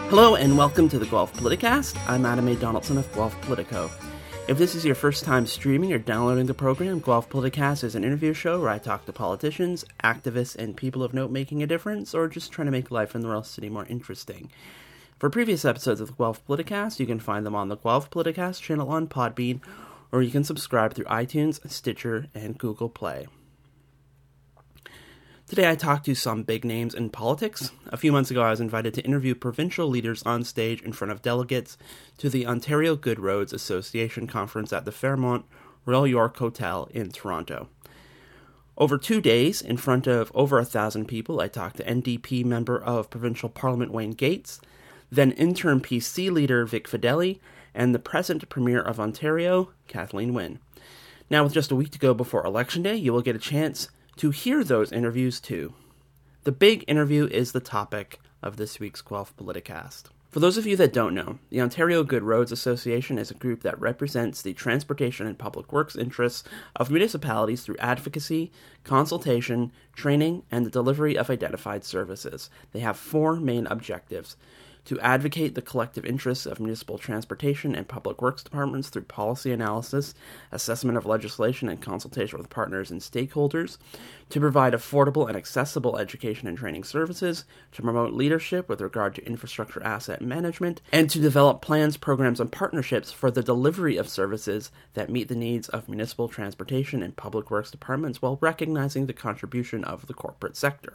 Hello and welcome to the Guelph Politicast. I'm Adam A. Donaldson of Guelph Politico. If this is your first time streaming or downloading the program, Guelph Politicast is an interview show where I talk to politicians, activists, and people of note making a difference or just trying to make life in the Royal City more interesting. For previous episodes of the Guelph Politicast, you can find them on the Guelph Politicast channel on Podbean, or you can subscribe through iTunes, Stitcher, and Google Play. Today I talked to some big names in politics. A few months ago I was invited to interview provincial leaders on stage in front of delegates to the Ontario Good Roads Association conference at the Fairmont Royal York Hotel in Toronto. Over 2 days, in front of over 1,000 people, I talked to NDP member of Provincial Parliament Wayne Gates, then interim PC leader Vic Fedeli, and the present Premier of Ontario, Kathleen Wynne. Now with just a week to go before Election Day, you will get a chance to hear those interviews too. The big interview is the topic of this week's Guelph Politicast. For those of you that don't know, the Ontario Good Roads Association is a group that represents the transportation and public works interests of municipalities through advocacy, consultation, training, and the delivery of identified services. They have 4 main objectives: to advocate the collective interests of municipal transportation and public works departments through policy analysis, assessment of legislation, and consultation with partners and stakeholders, to provide affordable and accessible education and training services, to promote leadership with regard to infrastructure asset management, and to develop plans, programs, and partnerships for the delivery of services that meet the needs of municipal transportation and public works departments while recognizing the contribution of the corporate sector.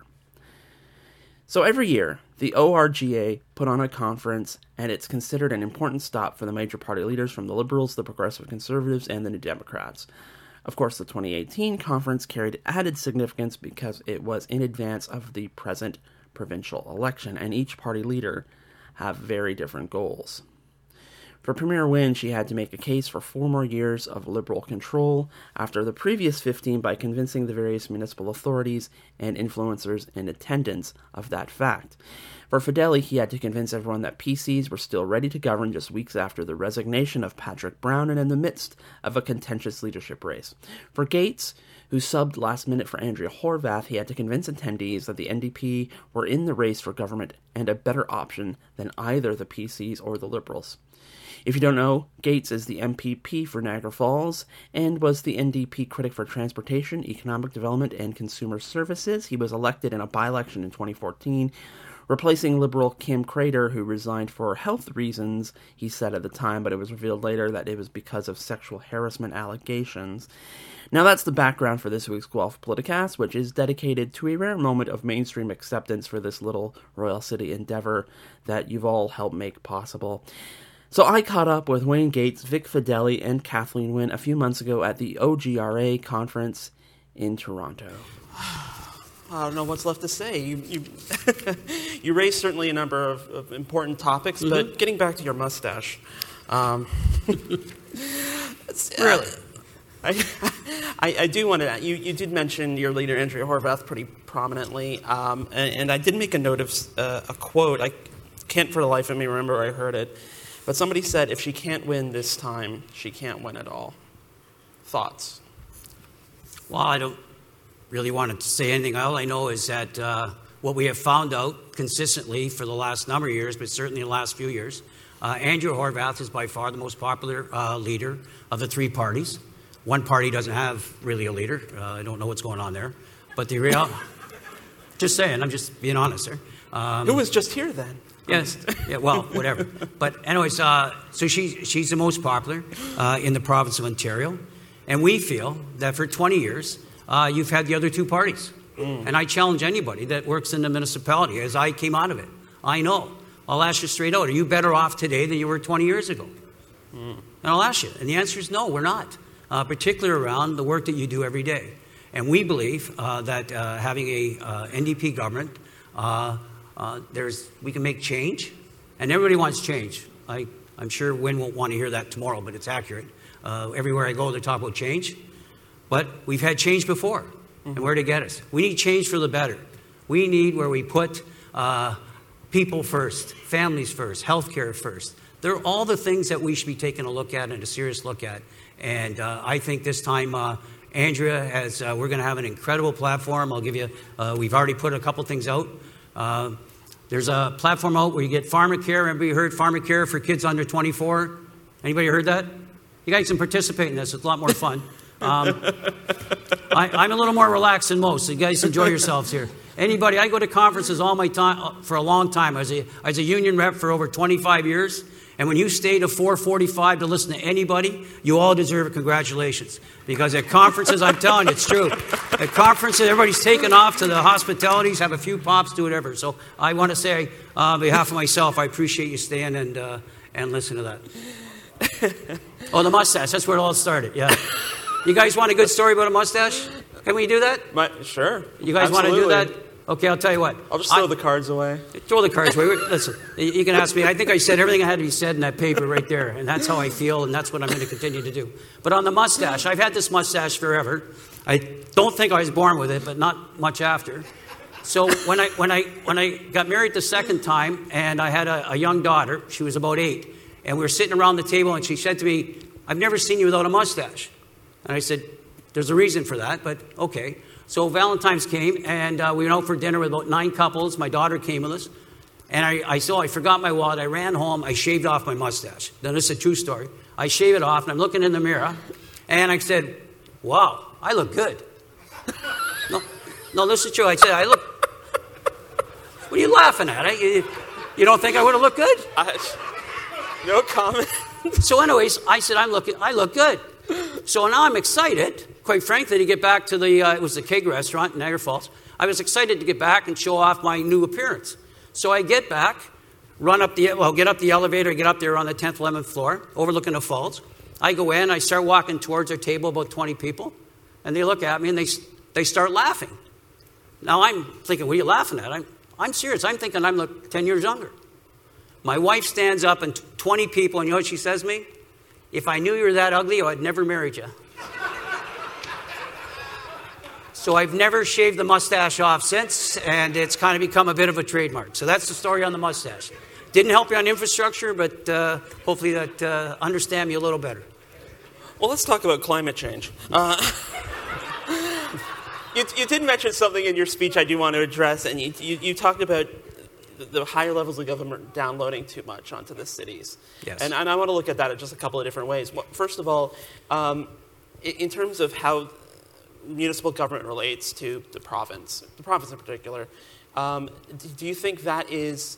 So every year, the ORGA put on a conference, and it's considered an important stop for the major party leaders from the Liberals, the Progressive Conservatives, and the New Democrats. Of course, the 2018 conference carried added significance because it was in advance of the present provincial election, and each party leader have very different goals. For Premier Wynne, she had to make a case for 4 more years of Liberal control after the previous 15 by convincing the various municipal authorities and influencers in attendance of that fact. For Fedeli, he had to convince everyone that PCs were still ready to govern just weeks after the resignation of Patrick Brown and in the midst of a contentious leadership race. For Gates, who subbed last minute for Andrea Horwath, he had to convince attendees that the NDP were in the race for government and a better option than either the PCs or the Liberals. If you don't know, Gates is the MPP for Niagara Falls and was the NDP critic for Transportation, Economic Development, and Consumer Services. He was elected in a by-election in 2014, replacing Liberal Kim Crater, who resigned for health reasons, he said at the time, but it was revealed later that it was because of sexual harassment allegations. Now that's the background for this week's Guelph Politicast, which is dedicated to a rare moment of mainstream acceptance for this little Royal City endeavor that you've all helped make possible. So I caught up with Wayne Gates, Vic Fedeli, and Kathleen Wynne a few months ago at the OGRA conference in Toronto. I don't know what's left to say. You raised certainly a number of important topics, but getting back to your mustache. Really? I do want to. You did mention your leader, Andrea Horwath, pretty prominently, and I did make a note of a quote. I can't for the life of me remember where I heard it. But somebody said, if she can't win this time, she can't win at all. Thoughts? Well, I don't really want to say anything. All I know is that what we have found out consistently for the last number of years, but certainly the last few years, Andrea Horwath is by far the most popular leader of the 3 parties. One party doesn't have really a leader. I don't know what's going on there. But the real... just saying, I'm just being honest there. Who was just here then? Yes. Yeah, well, whatever. But anyways, so she's the most popular in the province of Ontario. And we feel that for 20 years, you've had the other 2 parties. And I challenge anybody that works in the municipality, as I came out of it. I know. I'll ask you straight out, are you better off today than you were 20 years ago? And I'll ask you. And the answer is no, we're not. Particularly around the work that you do every day. And we believe that having a NDP government, we can make change, and everybody wants change. I'm sure Wynne won't want to hear that tomorrow, but it's accurate. Everywhere I go, they talk about change. But we've had change before, and where to get us? We need change for the better. We need where we put people first, families first, healthcare first. They're all the things that we should be taking a look at and a serious look at. And I think this time Andrea has, we're going to have an incredible platform. I'll give you, we've already put a couple things out. There's a platform out where you get pharmacare. Remember you heard pharmacare for kids under 24? Anybody heard that? You guys can participate in this. It's a lot more fun. I'm a little more relaxed than most, so you guys enjoy yourselves here. Anybody, I go to conferences all my time for a long time. I was a union rep for over 25 years. And when you stay to 4:45 to listen to anybody, you all deserve it. Congratulations. Because at conferences, I'm telling you, it's true. At conferences, everybody's taken off to the hospitalities, have a few pops, do whatever. So I want to say, on behalf of myself, I appreciate you staying and listen to that. Oh, the mustache. That's where it all started. Yeah. You guys want a good story about a mustache? Can we do that? Sure. You guys want to do that? Okay, I'll tell you what. I'll just throw the cards away. Throw the cards away. Listen, you can ask me. I think I said everything I had to be said in that paper right there, and that's how I feel, and that's what I'm going to continue to do. But on the mustache, I've had this mustache forever. I don't think I was born with it, but not much after. So when I got married the second time, and I had a young daughter, she was about 8, and we were sitting around the table, and she said to me, "I've never seen you without a mustache." And I said, "There's a reason for that, but okay." So Valentine's came, and we went out for dinner with about 9 couples. My daughter came with us. And I forgot my wallet. I ran home. I shaved off my mustache. Now, this is a true story. I shave it off, and I'm looking in the mirror. And I said, "Wow, I look good." No, this is true. I said, "I look..." What are you laughing at? You don't think I would have looked good? No comment. So anyways, I said, I look good. So now I'm excited, quite frankly, to get back to it was the Keg restaurant in Niagara Falls. I was excited to get back and show off my new appearance. So I get back, get up the elevator, get up there on the 10th, 11th floor, overlooking the falls. I go in, I start walking towards our table, about 20 people, and they look at me and they start laughing. Now I'm thinking, what are you laughing at? I'm serious. I'm thinking I'm like 10 years younger. My wife stands up and 20 people, and you know what she says to me? "If I knew you were that ugly, I'd never married you." So I've never shaved the mustache off since, and it's kind of become a bit of a trademark. So that's the story on the mustache. Didn't help you on infrastructure, but hopefully that understand me a little better. Well, let's talk about climate change. You did mention something in your speech I do want to address, and you talked about the higher levels of government downloading too much onto the cities. Yes. And I want to look at that in just a couple of different ways. First of all, in terms of how municipal government relates to the province in particular, do you think that is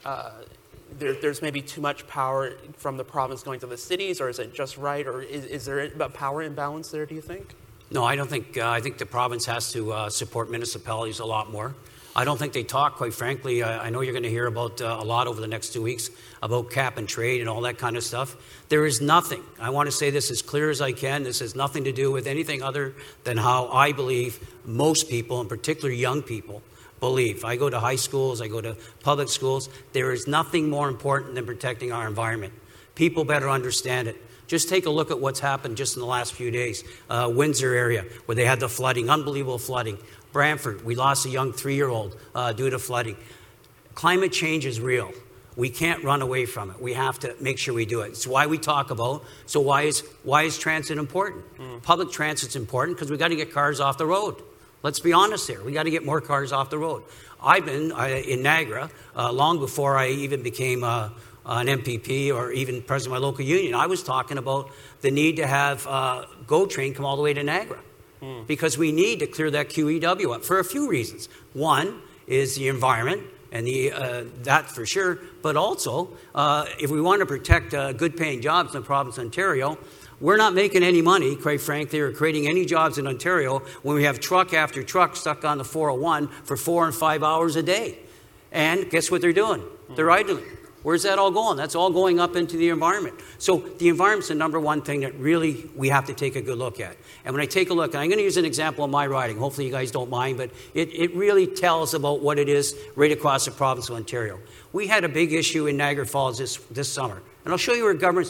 there's maybe too much power from the province going to the cities, or is it just right, or is there a power imbalance there, do you think? No, I don't think. I think the province has to support municipalities a lot more. I don't think they talk, quite frankly. I know you're going to hear about a lot over the next 2 weeks about cap and trade and all that kind of stuff. There is nothing. I want to say this as clear as I can. This has nothing to do with anything other than how I believe most people, in particular young people, believe. I go to high schools. I go to public schools. There is nothing more important than protecting our environment. People better understand it. Just take a look at what's happened just in the last few days. Windsor area, where they had the flooding, unbelievable flooding. Brantford, we lost a young 3-year-old due to flooding. Climate change is real. We can't run away from it. We have to make sure we do it. It's why we talk about. So why is transit important? Public transit's important because we got to get cars off the road. Let's be honest here. We got to get more cars off the road. I've been in Niagara long before I even became an MPP or even president of my local union. I was talking about the need to have GO Train come all the way to Niagara. Because we need to clear that QEW up for a few reasons. One is the environment, and that for sure. But also, if we want to protect good-paying jobs in the province of Ontario, we're not making any money, quite frankly, or creating any jobs in Ontario when we have truck after truck stuck on the 401 for 4 and 5 hours a day. And guess what they're doing? They're idling. Where's that all going? That's all going up into the environment. So the environment's the number one thing that really we have to take a good look at. And when I take a look, and I'm going to use an example of my riding. Hopefully you guys don't mind, but it really tells about what it is right across the province of Ontario. We had a big issue in Niagara Falls this summer. And I'll show you where governments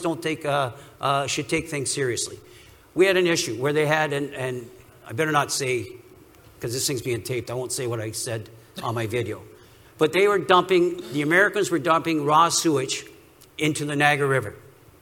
should take things seriously. We had an issue where they had, and I better not say, because this thing's being taped, I won't say what I said on my video. But the Americans were dumping raw sewage into the Niagara River.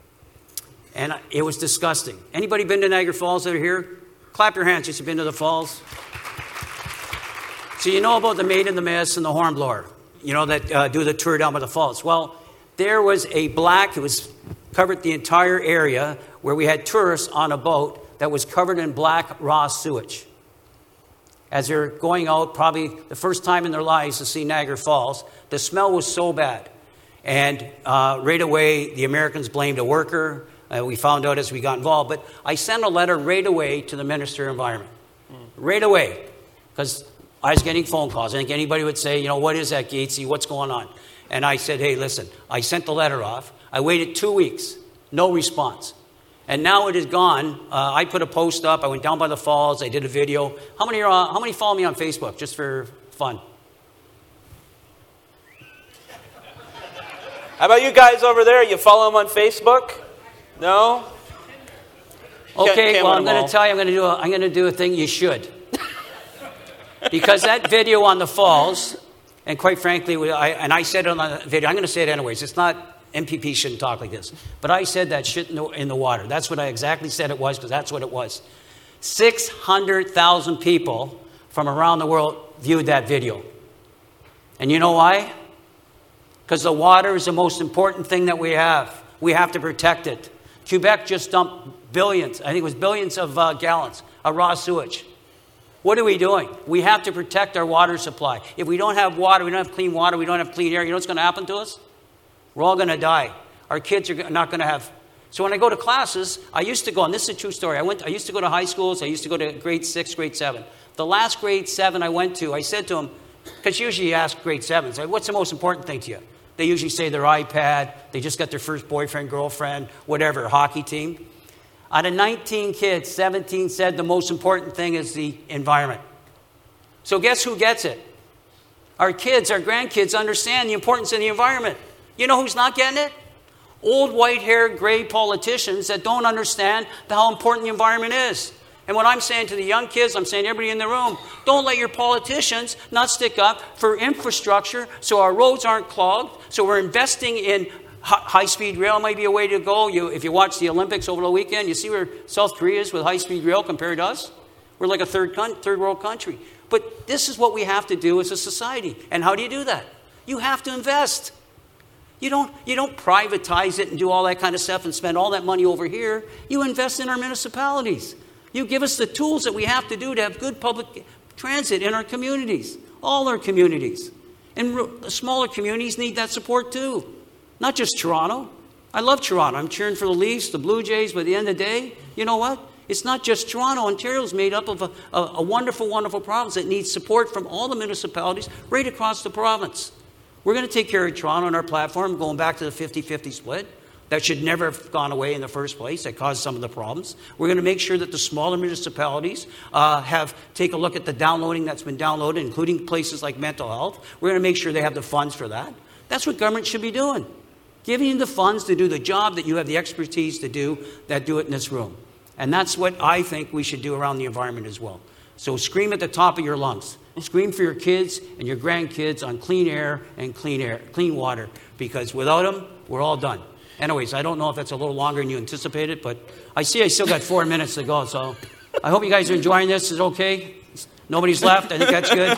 And it was disgusting. Anybody been to Niagara Falls that are here? Clap your hands if you've been to the falls. So you know about the Maid in the Mist and the Hornblower. that do the tour down by the falls. Well, there was a black, it was covered the entire area where we had tourists on a boat that was covered in black raw sewage. As they're going out, probably the first time in their lives to see Niagara Falls, the smell was so bad. And right away, the Americans blamed a worker. We found out as we got involved. But I sent a letter right away to the Minister of Environment. Right away. Because I was getting phone calls. I think anybody would say, what is that, Gatesy? What's going on? And I said, hey, listen, I sent the letter off. I waited 2 weeks. No response. And now it is gone. I put a post up. I went down by the falls. I did a video. How many follow me on Facebook, just for fun? How about you guys over there? You follow him on Facebook? No? Okay, well, I'm going to tell you, I'm going to do a thing you should. Because that video on the falls, and quite frankly, I said it on the video, I'm going to say it anyways. It's not, MPP shouldn't talk like this. But I said that shit in the water. That's what I exactly said it was, because that's what it was. 600,000 people from around the world viewed that video. And you know why? Because the water is the most important thing that we have. We have to protect it. Quebec just dumped billions, I think it was billions of gallons of raw sewage. What are we doing? We have to protect our water supply. If we don't have water, we don't have clean water, we don't have clean air, you know what's going to happen to us? We're all going to die. Our kids are not going to have... So when I go to classes, I used to go, and this is a true story, I used to go to high schools, I used to go to grade 6, grade 7. The last grade 7 I went to, I said to them, because usually you ask grade 7s, like, what's the most important thing to you? They usually say their iPad, they just got their first boyfriend, girlfriend, whatever, hockey team. Out of 19 kids, 17 said the most important thing is the environment. So guess who gets it? Our kids, our grandkids understand the importance of the environment. You know who's not getting it? Old white-haired, gray politicians that don't understand how important the environment is. And what I'm saying to the young kids, I'm saying to everybody in the room, don't let your politicians not stick up for infrastructure so our roads aren't clogged, so we're investing in high-speed rail might be a way to go. If you watch the Olympics over the weekend, you see where South Korea is with high-speed rail compared to us. We're like a third world country. But this is what we have to do as a society. And how do you do that? You have to invest. You don't privatize it and do all that kind of stuff and spend all that money over here. You invest in our municipalities. You give us the tools that we have to do to have good public transit in our communities, all our communities. And smaller communities need that support too. Not just Toronto. I love Toronto. I'm cheering for the Leafs, the Blue Jays, but at the end of the day, you know what? It's not just Toronto. Ontario's made up of a wonderful, wonderful province that needs support from all the municipalities right across the province. We're going to take care of Toronto on our platform, going back to the 50-50 split. That should never have gone away in the first place. That caused some of the problems. We're going to make sure that the smaller municipalities take a look at the downloading that's been downloaded, including places like mental health. We're going to make sure they have the funds for that. That's what government should be doing. Giving you the funds to do the job that you have the expertise to do, that do it in this room. And that's what I think we should do around the environment as well. So scream at the top of your lungs. Scream for your kids and your grandkids on clean air and clean water, because without them, we're all done. Anyways, I don't know if that's a little longer than you anticipated, but I see I still got 4 minutes to go, so I hope you guys are enjoying this. Is it okay? Nobody's left. I think that's good.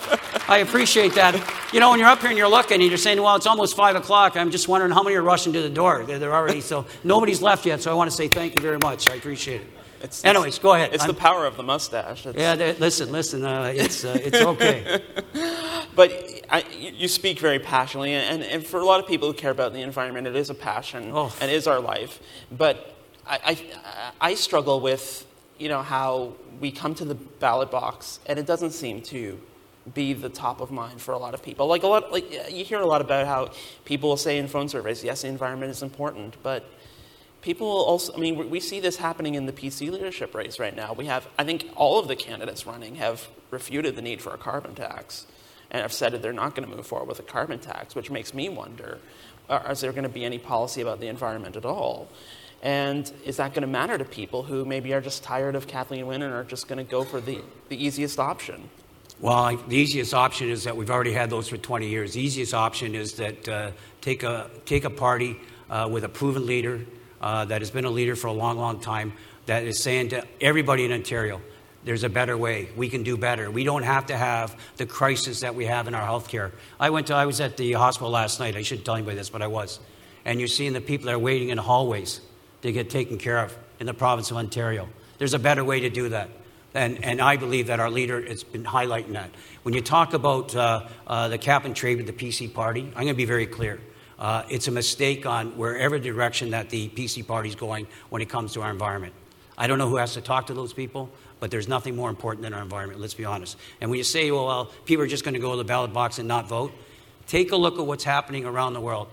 I appreciate that. You know, when you're up here and you're looking and you're saying, well, it's almost 5 o'clock, I'm just wondering how many are rushing to the door. They're already, so nobody's left yet, so I want to say thank you very much. I appreciate it. Anyways, go ahead. It's the power of the mustache. Listen. It's okay. But you speak very passionately, and for a lot of people who care about the environment, it is a passion and is our life. But I struggle with, how we come to the ballot box, and it doesn't seem to be the top of mind for a lot of people. You hear a lot about how people will say in phone surveys, yes, the environment is important, but people also, we see this happening in the PC leadership race right now. I think all of the candidates running have refuted the need for a carbon tax and have said that they're not going to move forward with a carbon tax, which makes me wonder, is there going to be any policy about the environment at all? And is that going to matter to people who maybe are just tired of Kathleen Wynne and are just going to go for the easiest option? Well, the easiest option is that we've already had those for 20 years. The easiest option is that take a party with a proven leader that has been a leader for a long, long time, that is saying to everybody in Ontario, There's a better way. We can do better. We don't have to have the crisis that we have in our healthcare. I was at the hospital last night. I shouldn't tell anybody this, but I was. And you're seeing the people that are waiting in the hallways to get taken care of in the province of Ontario. There's a better way to do that. And I believe that our leader has been highlighting that. When you talk about the cap and trade with the PC party, I'm going to be very clear. It's a mistake on wherever direction that the PC party is going when it comes to our environment. I don't know who has to talk to those people, but there's nothing more important than our environment, let's be honest. And when you say, well, people are just going to go to the ballot box and not vote, take a look at what's happening around the world,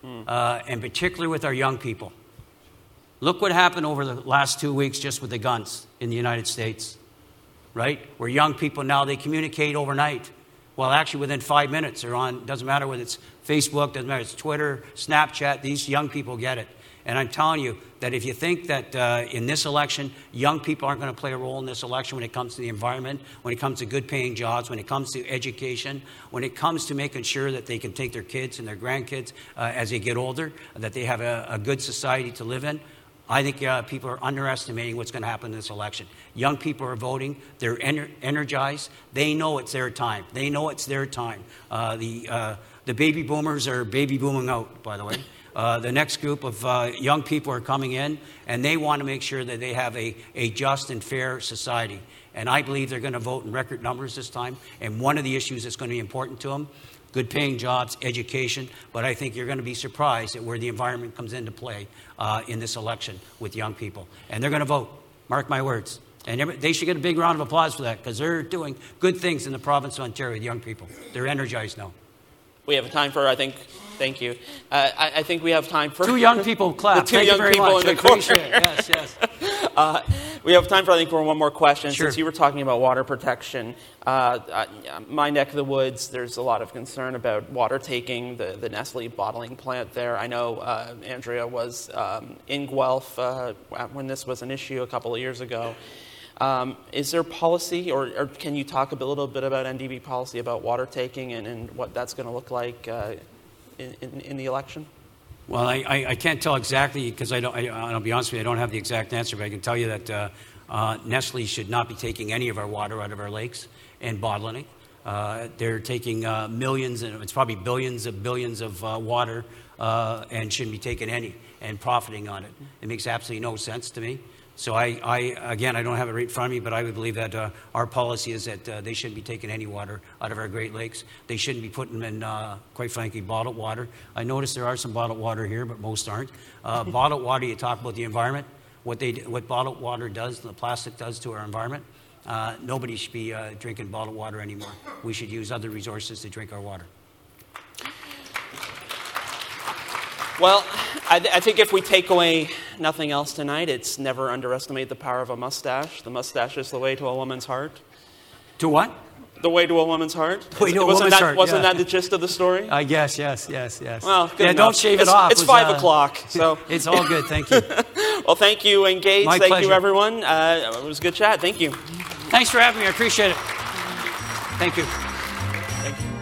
and particularly with our young people. Look what happened over the last 2 weeks just with the guns in the United States, right? Where young people now, they communicate overnight. Well, actually, within 5 minutes, they're on, doesn't matter whether it's Facebook, doesn't matter, it's Twitter, Snapchat, these young people get it. And I'm telling you that if you think that in this election, young people aren't going to play a role in this election when it comes to the environment, when it comes to good paying jobs, when it comes to education, when it comes to making sure that they can take their kids and their grandkids as they get older, that they have a good society to live in, I think people are underestimating what's going to happen in this election. Young people are voting. They're energized. They know it's their time. They know it's their time. The baby boomers are baby booming out, by the way. The next group of young people are coming in, and they want to make sure that they have a just and fair society. And I believe they're going to vote in record numbers this time. And one of the issues that's going to be important to them, good paying jobs, education. But I think you're going to be surprised at where the environment comes into play in this election with young people. And they're going to vote. Mark my words. And they should get a big round of applause for that, because they're doing good things in the province of Ontario with young people. They're energized now. We have time for, I think, thank you. I think we have time for... Two young people clap. The two young people in the corner. Yes, yes. We have time for, I think, for one more question. Sure. Since you were talking about water protection, my neck of the woods, there's a lot of concern about water taking, the Nestle bottling plant there. I know Andrea was in Guelph when this was an issue a couple of years ago. Is there policy, or can you talk a little bit about NDP policy about water taking and what that's going to look like in the election? Well, I can't tell exactly, because I'll be honest with you, I don't have the exact answer, but I can tell you that Nestle should not be taking any of our water out of our lakes and bottling it. They're taking millions, and it's probably billions of water, and shouldn't be taking any and profiting on it. It makes absolutely no sense to me. So again, I don't have it right in front of me, but I would believe that our policy is that they shouldn't be taking any water out of our Great Lakes. They shouldn't be putting them in, quite frankly, bottled water. I notice there are some bottled water here, but most aren't. Bottled water, you talk about the environment, what bottled water does, the plastic does to our environment. Nobody should be drinking bottled water anymore. We should use other resources to drink our water. Well, I think if we take away nothing else tonight, it's never underestimate the power of a mustache. The mustache is the way to a woman's heart. To what? The way to a woman's heart. Wasn't that the gist of the story? Yes. Well, good enough. Don't shave it off. It's 5 o'clock, so it's all good. Thank you. Well, thank you, Engage. My thank pleasure. you, everyone. It was a good chat. Thank you. Thanks for having me. I appreciate it. Thank you. Thank you.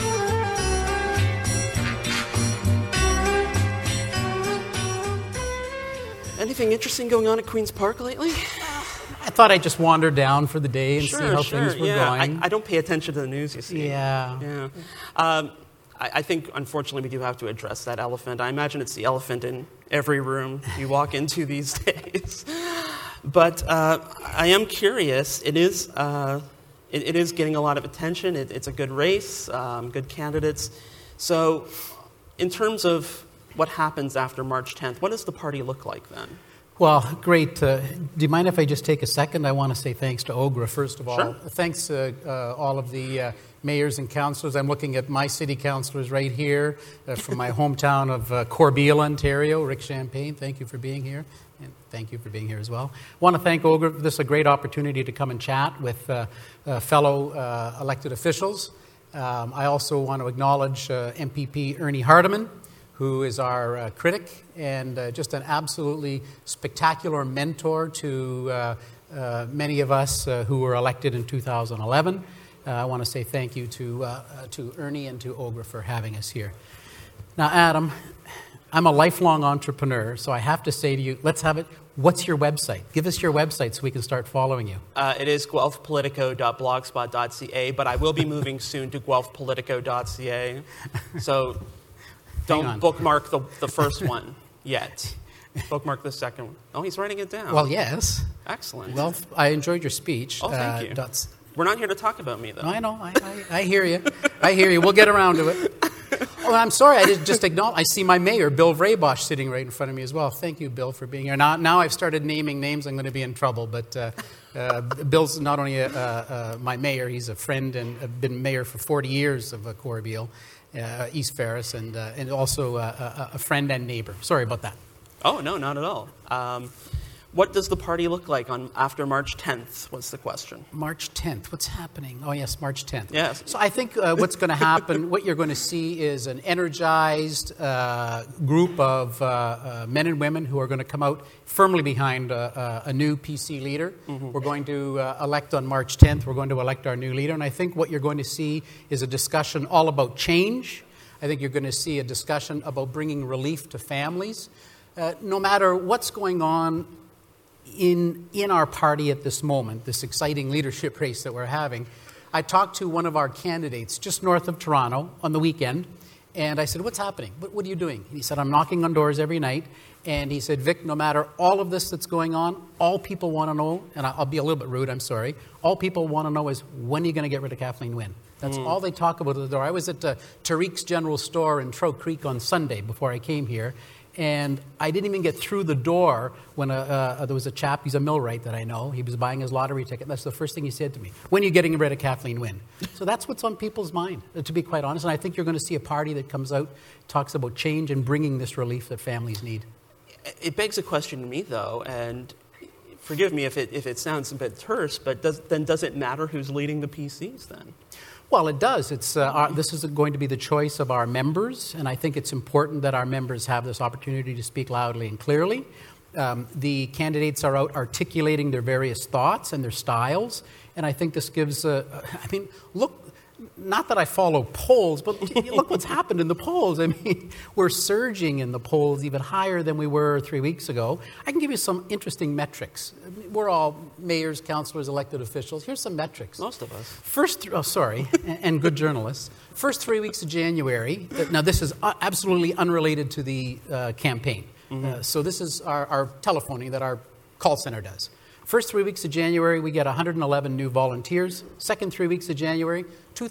Anything interesting going on at Queen's Park lately? I thought I'd just wander down for the day and see how things were going. I don't pay attention to the news, you see. Yeah. I think, unfortunately, we do have to address that elephant. I imagine it's the elephant in every room you walk into these days. But I am curious. It is getting a lot of attention. It's a good race, good candidates. So in terms of what happens after March 10th, what does the party look like then? Well, great. Do you mind if I just take a second? I want to say thanks to OGRA, first of all. Sure. Thanks to all of the mayors and councillors. I'm looking at my city councillors right here from my hometown of Corbeil, Ontario. Rick Champagne, thank you for being here. And thank you for being here as well. I want to thank OGRA. This is a great opportunity to come and chat with fellow elected officials. I also want to acknowledge MPP Ernie Hardeman, who is our critic and just an absolutely spectacular mentor to many of us who were elected in 2011. I want to say thank you to Ernie and to OGRA for having us here. Now, Adam, I'm a lifelong entrepreneur, so I have to say to you, let's have it. What's your website? Give us your website so we can start following you. It is guelphpolitico.blogspot.ca, but I will be moving soon to guelphpolitico.ca. So don't bookmark the first one yet. Bookmark the second one. Oh, he's writing it down. Well, yes. Excellent. Well, I enjoyed your speech. Oh, thank you. We're not here to talk about me, though. I know. I hear you. I hear you. We'll get around to it. Oh, I'm sorry. I didn't just acknowledge. I see my mayor, Bill Vraybosch, sitting right in front of me as well. Thank you, Bill, for being here. Now I've started naming names. I'm going to be in trouble. But Bill's not only my mayor, he's a friend and been mayor for 40 years of Corbeil, East Ferris, and also a friend and neighbor. Sorry about that. Oh, no, not at all. What does the party look like after March 10th was the question. March 10th. What's happening? Oh, yes, March 10th. Yes. So I think what's going to happen, what you're going to see is an energized group of men and women who are going to come out firmly behind a new PC leader. Mm-hmm. We're going to elect on March 10th. We're going to elect our new leader. And I think what you're going to see is a discussion all about change. I think you're going to see a discussion about bringing relief to families. No matter what's going on in our party at this moment, this exciting leadership race that we're having, I talked to one of our candidates just north of Toronto on the weekend, and I said, what's happening? What are you doing? And he said, I'm knocking on doors every night. And he said, Vic, no matter all of this that's going on, all people want to know, and I'll be a little bit rude, I'm sorry, all people want to know is, when are you going to get rid of Kathleen Wynne? That's all they talk about at the door. I was at Tariq's General Store in Trout Creek on Sunday before I came here, and I didn't even get through the door when there was a chap, he's a millwright that I know, he was buying his lottery ticket. That's the first thing he said to me, when are you getting rid of Kathleen Wynne? So that's what's on people's mind, to be quite honest. And I think you're going to see a party that comes out, talks about change and bringing this relief that families need. It begs a question to me, though, and forgive me if it sounds a bit terse, but does it matter who's leading the PCs then? Well, it does. This is going to be the choice of our members, and I think it's important that our members have this opportunity to speak loudly and clearly. The candidates are out articulating their various thoughts and their styles, and I think this gives look, not that I follow polls, but look what's happened in the polls. I mean, we're surging in the polls even higher than we were 3 weeks ago. I can give you some interesting metrics. We're all mayors, councillors, elected officials. Here's some metrics. Most of us. And good journalists. First 3 weeks of January, now this is absolutely unrelated to the campaign. Mm-hmm. So this is our telephoning that our call center does. First 3 weeks of January, we get 111 new volunteers. Second 3 weeks of January,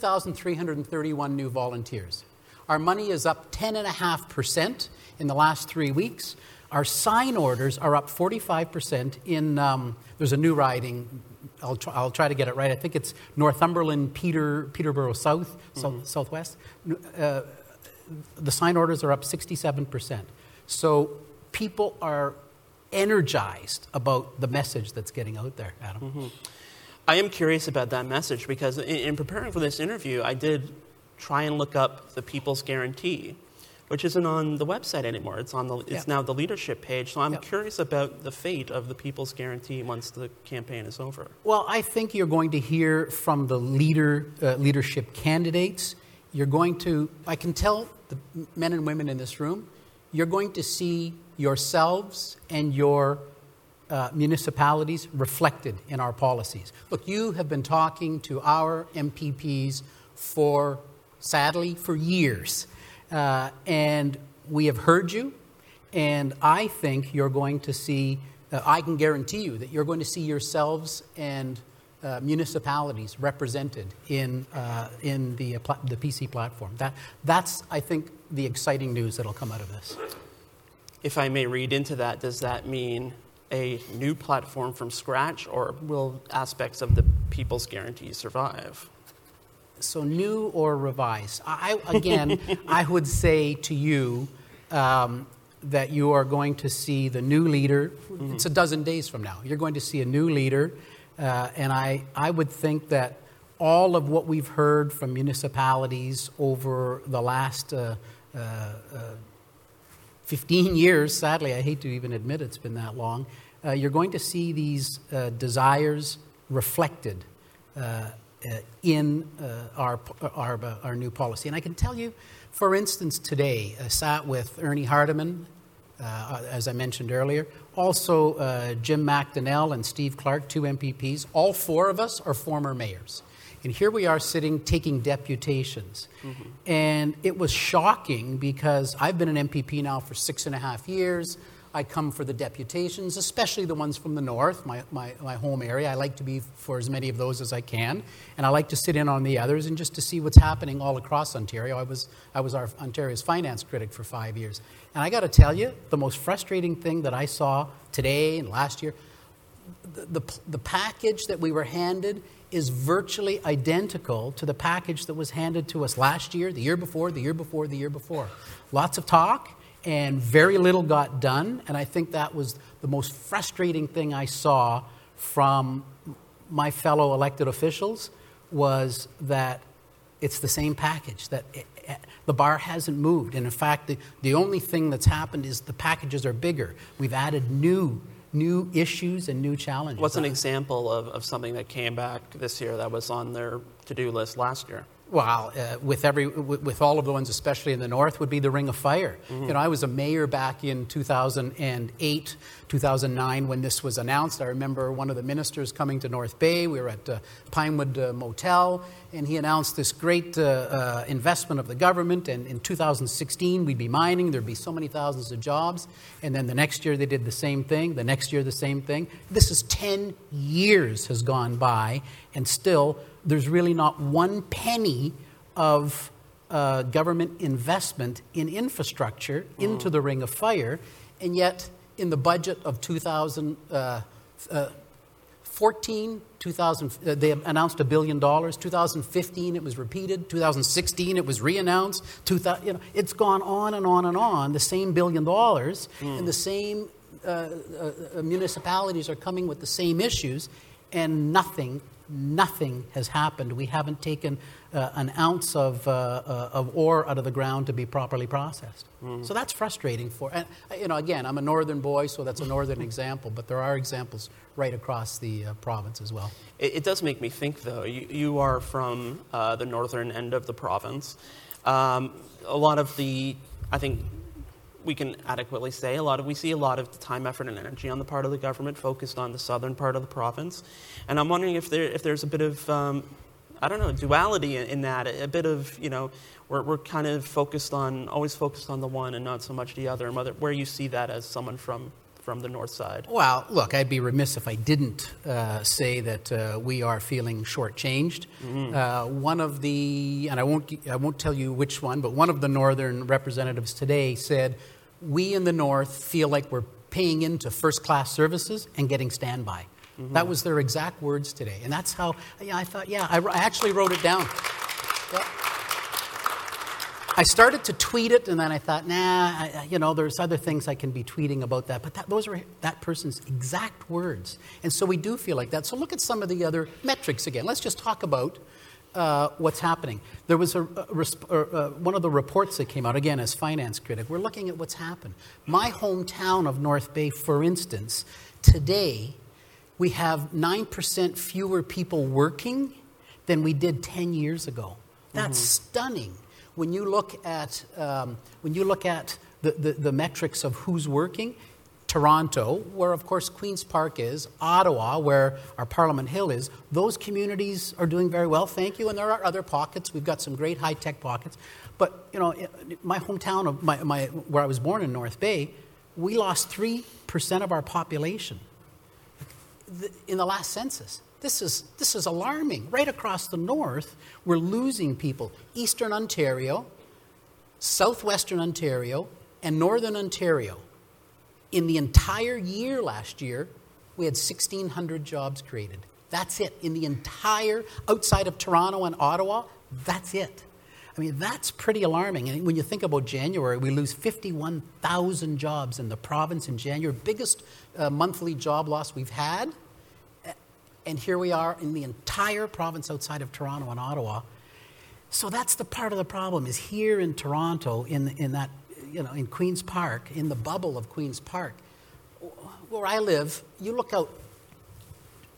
2,331 new volunteers. Our money is up 10.5% in the last 3 weeks. Our sign orders are up 45% in, there's a new riding, I'll try to get it right. I think it's Northumberland, Peterborough South, Southwest. The sign orders are up 67%. So people are energized about the message that's getting out there, Adam. Mm-hmm. I am curious about that message because in preparing for this interview, I did try and look up the People's Guarantee, which isn't on the website anymore. It's now the leadership page. So I'm curious about the fate of the People's Guarantee once the campaign is over. Well, I think you're going to hear from the leadership candidates. You're going to, I can tell the men and women in this room, you're going to see yourselves and your municipalities reflected in our policies. Look, you have been talking to our MPPs sadly, for years. And we have heard you, and I think you're going to see, I can guarantee you that you're going to see yourselves and municipalities represented in the PC platform. That's, I think, the exciting news that'll come out of this. If I may read into that, does that mean a new platform from scratch, or will aspects of the People's Guarantee survive? So new or revised? I would say to you that you are going to see the new leader. Mm-hmm. It's a dozen days from now. You're going to see a new leader, and I would think that all of what we've heard from municipalities over the last 15 years, sadly, I hate to even admit it's been that long, you're going to see these desires reflected in our new policy. And I can tell you, for instance, today I sat with Ernie Hardeman, as I mentioned earlier, also Jim McDonnell and Steve Clark, 2 MPPs. All 4 of us are former mayors. And here we are sitting taking deputations. Mm-hmm. And it was shocking because I've been an MPP now for 6.5 years. I come for the deputations, especially the ones from the north, my home area. I like to be for as many of those as I can. And I like to sit in on the others and just to see what's happening all across Ontario. I was our Ontario's finance critic for 5 years. And I got to tell you, the most frustrating thing that I saw today and last year, the package that we were handed is virtually identical to the package that was handed to us last year, the year before, the year before, the year before. Lots of talk and very little got done, and I think that was the most frustrating thing I saw from my fellow elected officials was that it's the same package, that the bar hasn't moved. And in fact, the only thing that's happened is the packages are bigger. We've added new issues and new challenges. What's an example of something that came back this year that was on their to-do list last year? Well, with all of the ones, especially in the north, would be the Ring of Fire. Mm-hmm. You know, I was a mayor back in 2008, 2009 when this was announced. I remember one of the ministers coming to North Bay. We were at Pinewood Motel, and he announced this great investment of the government. And in 2016, we'd be mining. There'd be so many thousands of jobs. And then the next year, they did the same thing. The next year, the same thing. This is 10 years has gone by, and still there's really not one penny of government investment in infrastructure into the Ring of Fire. And yet, in the budget of 2014, they announced $1 billion. 2015, it was repeated. 2016, it was re-announced. It's gone on and on and on. The same $1 billion, and the same municipalities are coming with the same issues, and nothing has happened. We haven't taken an ounce of ore out of the ground to be properly processed. So that's frustrating and again, I'm a northern boy, so that's a northern example, but there are examples right across the province as well. It does make me think, though. You are from the northern end of the province. A lot of I think we can adequately say we see a lot of time, effort, and energy on the part of the government focused on the southern part of the province. And I'm wondering if there's a bit of, duality in that, a bit of, we're kind of always focused on the one and not so much the other, and where you see that as someone from the north side. Well, look, I'd be remiss if I didn't say that we are feeling shortchanged. Mm-hmm. One of the, and I won't tell you which one, but one of the northern representatives today said, we in the north feel like we're paying into first-class services and getting standby. Mm-hmm. That was their exact words today. And that's how, I thought, I actually wrote it down. Yeah. I started to tweet it, and then I thought, there's other things I can be tweeting about that. But those were that person's exact words. And so we do feel like that. So look at some of the other metrics again. Let's just talk about what's happening. There was one of the reports that came out, again, as finance critic. We're looking at what's happened. My hometown of North Bay, for instance, today we have 9% fewer people working than we did 10 years ago. That's stunning. When you look at the metrics of who's working, Toronto, where of course Queen's Park is, Ottawa, where our Parliament Hill is, those communities are doing very well, thank you. And there are other pockets. We've got some great high-tech pockets. But my hometown of where I was born in North Bay, we lost 3% of our population in the last census. This is alarming. Right across the north, we're losing people. Eastern Ontario, southwestern Ontario, and northern Ontario. In the entire year last year, we had 1,600 jobs created. That's it. In the entire, outside of Toronto and Ottawa, that's it. I mean, that's pretty alarming. And when you think about January, we lose 51,000 jobs in the province in January. Biggest monthly job loss we've had. And here we are in the entire province outside of Toronto and Ottawa. So that's the part of the problem, is here in Toronto, in that, in Queen's Park, in the bubble of Queen's Park, where I live, you look out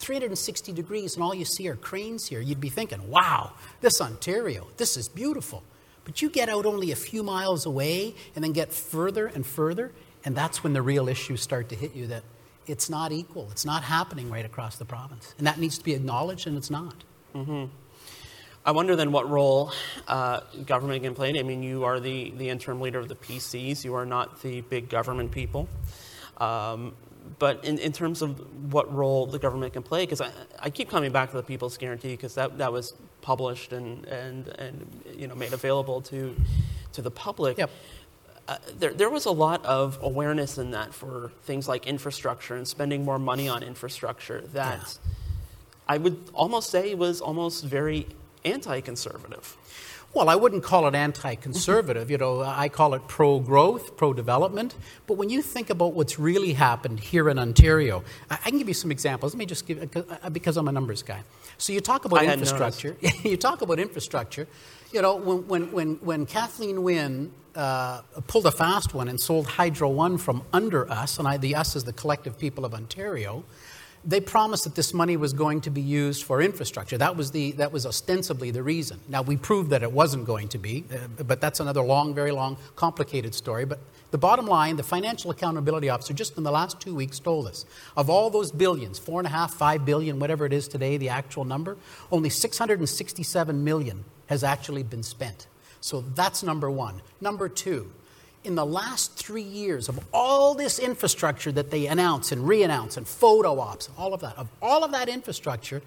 360 degrees and all you see are cranes here, you'd be thinking, wow, this Ontario, this is beautiful. But you get out only a few miles away and then get further and further, and that's when the real issues start to hit you, that it's not equal. It's not happening right across the province. And that needs to be acknowledged, and it's not. Mm-hmm. I wonder then what role government can play. I mean, you are the interim leader of the PCs. You are not the big government people. But in terms of what role the government can play, because I keep coming back to the People's Guarantee, because that was published and made available to the public. Yep. There was a lot of awareness in that for things like infrastructure and spending more money on infrastructure that I would almost say was almost very anti-conservative. Well, I wouldn't call it anti-conservative. I call it pro-growth, pro-development. But when you think about what's really happened here in Ontario, I can give you some examples. Let me just give, because I'm a numbers guy. So you talk about infrastructure. You talk about infrastructure. When Kathleen Wynne pulled a fast one and sold Hydro One from under us, and the us is the collective people of Ontario, they promised that this money was going to be used for infrastructure. That was ostensibly the reason. Now, we proved that it wasn't going to be, but that's another long, very long, complicated story. But the bottom line, the Financial Accountability Officer just in the last 2 weeks told us, of all those billions, 4.5, 5 billion, whatever it is today, the actual number, only 667 million has actually been spent. So that's number one. Number two, in the last 3 years of all this infrastructure that they announce and re-announce and photo ops, all of that infrastructure,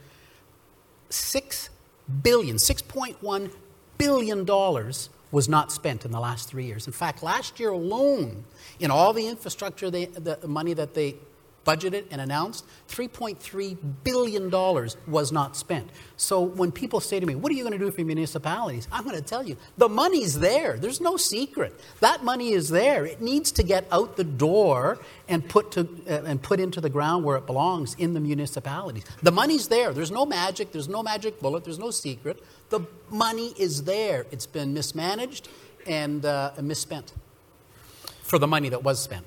$6.1 billion was not spent in the last 3 years. In fact, last year alone, in all the infrastructure, the money that they budgeted and announced, $3.3 billion was not spent. So when people say to me, what are you going to do for municipalities? I'm going to tell you, the money's there. There's no secret. That money is there. It needs to get out the door and put into the ground where it belongs, in the municipalities. The money's there. There's no magic. There's no magic bullet. There's no secret. The money is there. It's been mismanaged and misspent for the money that was spent.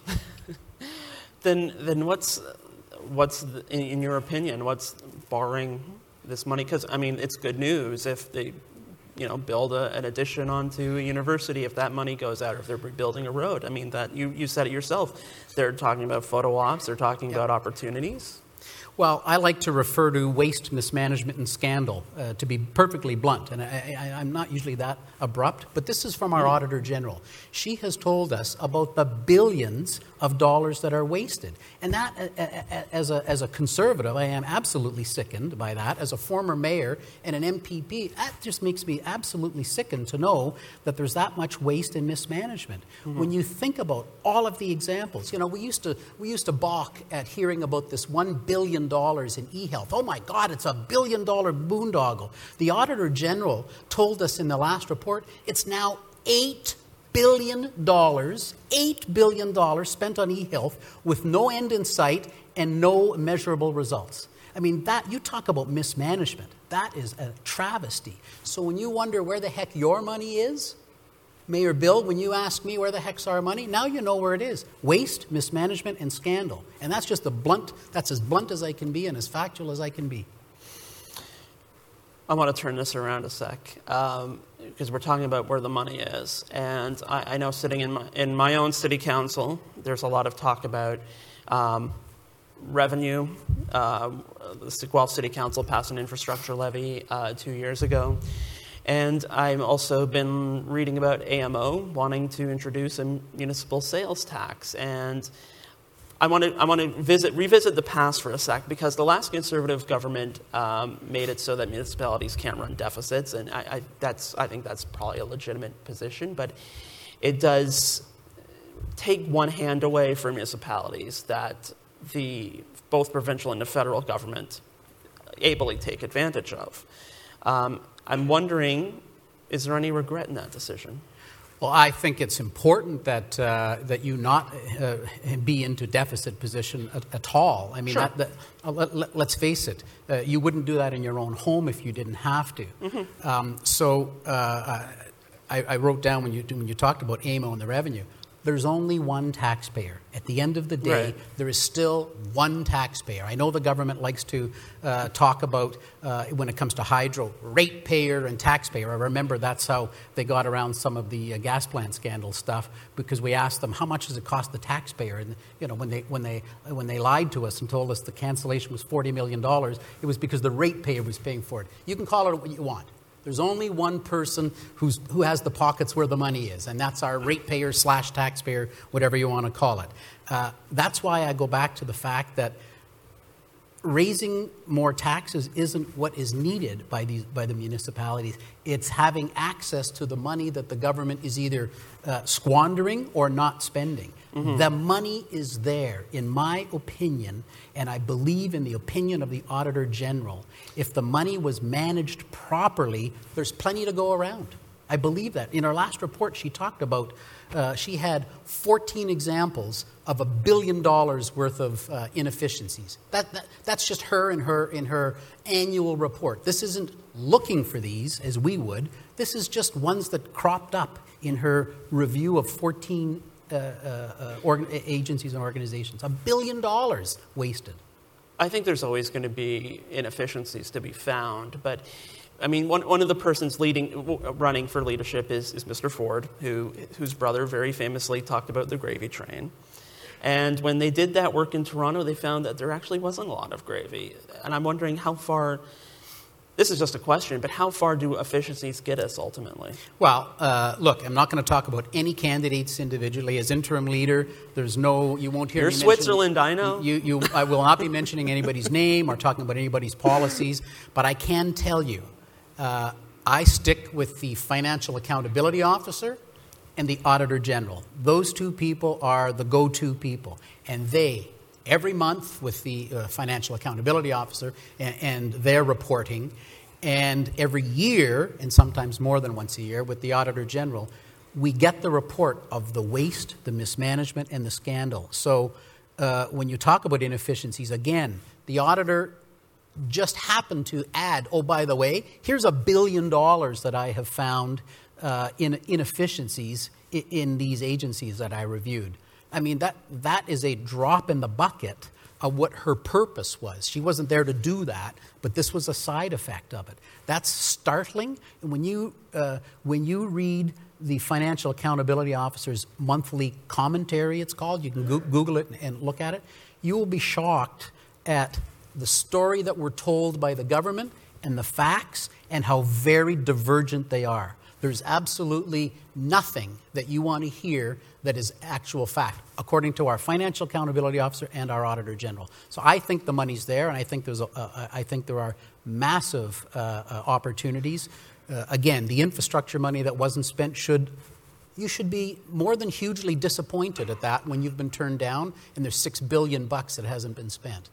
Then what's in your opinion, what's barring this money? Because, I mean, it's good news if they, build an addition onto a university, if that money goes out, or if they're rebuilding a road. I mean, that you said it yourself. They're talking about photo ops. They're talking about opportunities. Well, I like to refer to waste, mismanagement, and scandal, to be perfectly blunt. And I'm not usually that abrupt, but this is from our Auditor General. She has told us about the billions of dollars that are wasted. And that, as a conservative, I am absolutely sickened by that. As a former mayor and an MPP, that just makes me absolutely sickened to know that there's that much waste and mismanagement. Mm-hmm. When you think about all of the examples, we used to balk at hearing about this $1 billion in e-health. Oh my God, it's $1 billion boondoggle. The Auditor General told us in the last report it's now $8 billion spent on e-health with no end in sight and no measurable results. I mean, that you talk about mismanagement. That is a travesty. So when you wonder where the heck your money is, Mayor Bill, when you ask me where the heck's our money, now you know where it is. Waste, mismanagement, and scandal. And that's just that's as blunt as I can be and as factual as I can be. I want to turn this around a sec, because we're talking about where the money is. And I know sitting in my own city council, there's a lot of talk about revenue. The Guelph City Council passed an infrastructure levy 2 years ago. And I've also been reading about AMO wanting to introduce a municipal sales tax. And I want to revisit the past for a sec, because the last Conservative government made it so that municipalities can't run deficits, and I think that's probably a legitimate position. But it does take one hand away from municipalities that both provincial and the federal government ably take advantage of. I'm wondering, is there any regret in that decision? Well, I think it's important that you not be into deficit position at all. I mean, sure. Let's face it, you wouldn't do that in your own home if you didn't have to. Mm-hmm. I wrote down when you talked about AMO and the revenue, there's only one taxpayer. At the end of the day, Right. there is still one taxpayer. I know the government likes to talk about, when it comes to hydro, ratepayer and taxpayer. I remember that's how they got around some of the gas plant scandal stuff, because we asked them, how much does it cost the taxpayer? And when they lied to us and told us the cancellation was $40 million, it was because the ratepayer was paying for it. You can call it what you want. There's only one person who has the pockets where the money is, and that's our ratepayer / taxpayer, whatever you want to call it. That's why I go back to the fact that raising more taxes isn't what is needed by the municipalities. It's having access to the money that the government is either squandering or not spending. Mm-hmm. The money is there, in my opinion, and I believe in the opinion of the Auditor General. If the money was managed properly, there's plenty to go around. I believe that. In our last report, she talked about, she had 14 examples of $1 billion worth of inefficiencies. That's just her in her annual report. This isn't looking for these as we would. This is just ones that cropped up in her review of 14 agencies and organizations. $1 billion wasted. I think there's always going to be inefficiencies to be found, but I mean, one of the persons running for leadership is Mr. Ford, whose brother very famously talked about the gravy train. And when they did that work in Toronto, they found that there actually wasn't a lot of gravy. And I'm wondering how far, this is just a question, but how far do efficiencies get us ultimately? Well, look, I'm not going to talk about any candidates individually. As interim leader, you won't hear You're me Switzerland, I know. I will not be mentioning anybody's name or talking about anybody's policies, but I can tell you, I stick with the Financial Accountability Officer and the Auditor General. Those two people are the go-to people. And they, every month with the Financial Accountability Officer and their reporting, and every year, and sometimes more than once a year, with the Auditor General, we get the report of the waste, the mismanagement, and the scandal. So when you talk about inefficiencies, again, the auditor just happened to add, oh, by the way, here's $1 billion that I have found in inefficiencies in these agencies that I reviewed. I mean, that is a drop in the bucket of what her purpose was. She wasn't there to do that, but this was a side effect of it. That's startling. And when you read the Financial Accountability Officer's monthly commentary, it's called, you can Google it and look at it, you will be shocked at the story that we're told by the government and the facts and how very divergent they are. There's absolutely nothing that you want to hear that is actual fact, according to our Financial Accountability Officer and our Auditor General. So I think the money's there, and I think there are massive opportunities. Again, the infrastructure money that wasn't spent you should be more than hugely disappointed at that when you've been turned down and there's $6 billion that hasn't been spent.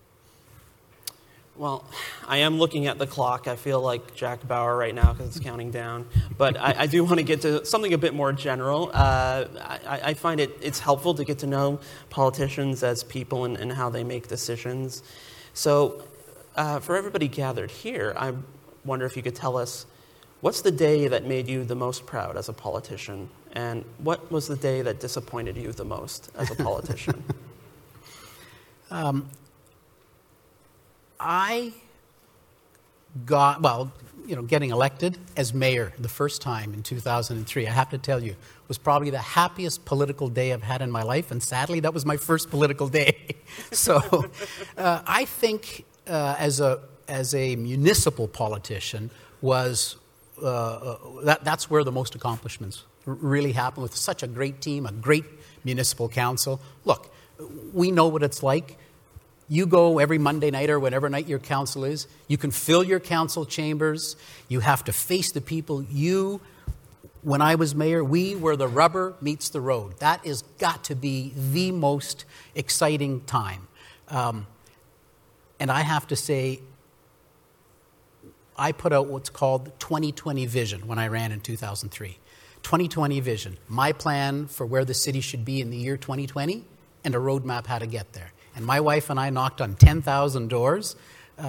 Well, I am looking at the clock. I feel like Jack Bauer right now because it's counting down. But I do want to get to something a bit more general. I find it's helpful to get to know politicians as people and how they make decisions. So for everybody gathered here, I wonder if you could tell us, what's the day that made you the most proud as a politician? And what was the day that disappointed you the most as a politician? I got, getting elected as mayor the first time in 2003, I have to tell you, was probably the happiest political day I've had in my life. And sadly, that was my first political day. So I think as a municipal politician was, that's where the most accomplishments really happened, with such a great team, a great municipal council. Look, we know what it's like. You go every Monday night or whatever night your council is. You can fill your council chambers. You have to face the people. When I was mayor, we were the rubber meets the road. That has got to be the most exciting time. And I have to say, I put out what's called 2020 Vision when I ran in 2003. 2020 Vision, my plan for where the city should be in the year 2020 and a roadmap how to get there. And my wife and I knocked on 10,000 doors,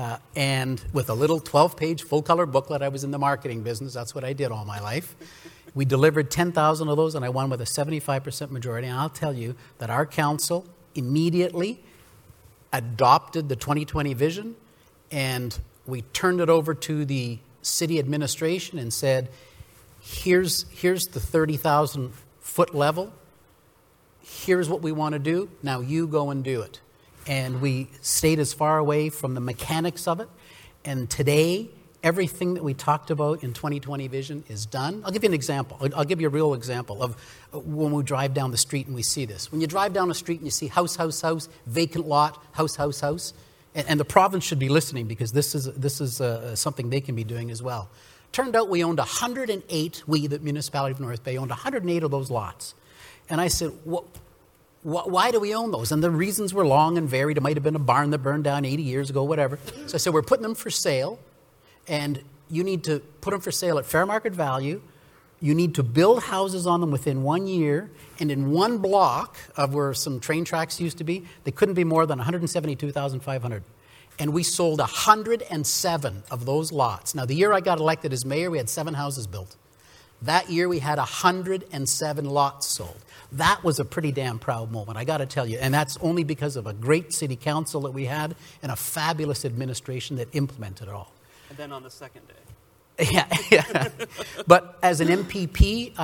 and with a little 12-page full-color booklet, I was in the marketing business. That's what I did all my life. We delivered 10,000 of those, and I won with a 75% majority. And I'll tell you that our council immediately adopted the 2020 vision, and we turned it over to the city administration and said, here's the 30,000 foot level. Here's what we want to do. Now you go and do it. And we stayed as far away from the mechanics of it. And today, everything that we talked about in 2020 vision is done. I'll give you an example. I'll give you a real example of when we drive down the street and we see this. When you drive down the street and you see house, house, house, vacant lot, house, house, house, and the province should be listening because this is something they can be doing as well. Turned out we owned 108, we, the municipality of North Bay, owned 108 of those lots. And I said, why do we own those? And the reasons were long and varied. It might have been a barn that burned down 80 years ago, whatever. So I said, we're putting them for sale, and you need to put them for sale at fair market value. You need to build houses on them within 1 year, and in one block of where some train tracks used to be, they couldn't be more than 172,500. And we sold 107 of those lots. Now, the year I got elected as mayor, we had 7 houses built. That year, we had 107 lots sold. That was a pretty damn proud moment, I got to tell you. And that's only because of a great city council that we had and a fabulous administration that implemented it all. And then on the second day. Yeah. But as an MPP,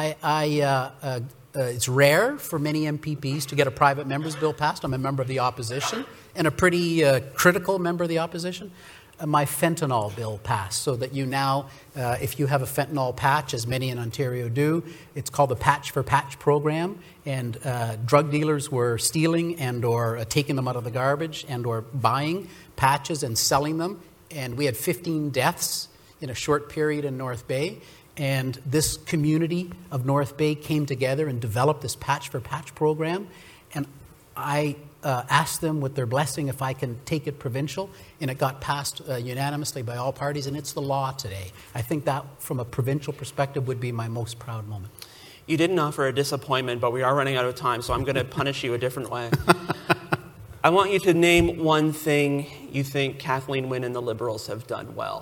it's rare for many MPPs to get a private member's bill passed. I'm a member of the opposition and a pretty critical member of the opposition. My fentanyl bill passed so that you now, if you have a fentanyl patch, as many in Ontario do, it's called the Patch for Patch program, and drug dealers were stealing and or taking them out of the garbage and or buying patches and selling them, and we had 15 deaths in a short period in North Bay, and this community of North Bay came together and developed this Patch for Patch program, and I asked them with their blessing if I can take it provincial, and it got passed unanimously by all parties, and it's the law today. I think that, from a provincial perspective, would be my most proud moment. You didn't offer a disappointment, but we are running out of time, so I'm going to punish you a different way. I want you to name one thing you think Kathleen Wynne and the Liberals have done well.